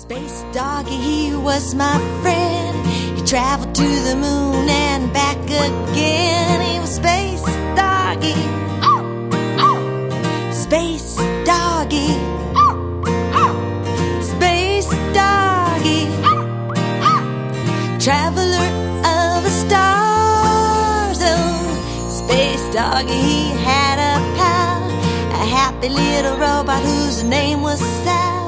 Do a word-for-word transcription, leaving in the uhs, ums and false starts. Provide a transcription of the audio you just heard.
Space Doggy, he was my friend. He traveled to the moon and back again. He was Space Doggy. Space Doggy. Space Doggy. Traveler of the stars. Oh, Space Doggy, he had a pal, a happy little robot whose name was Sal.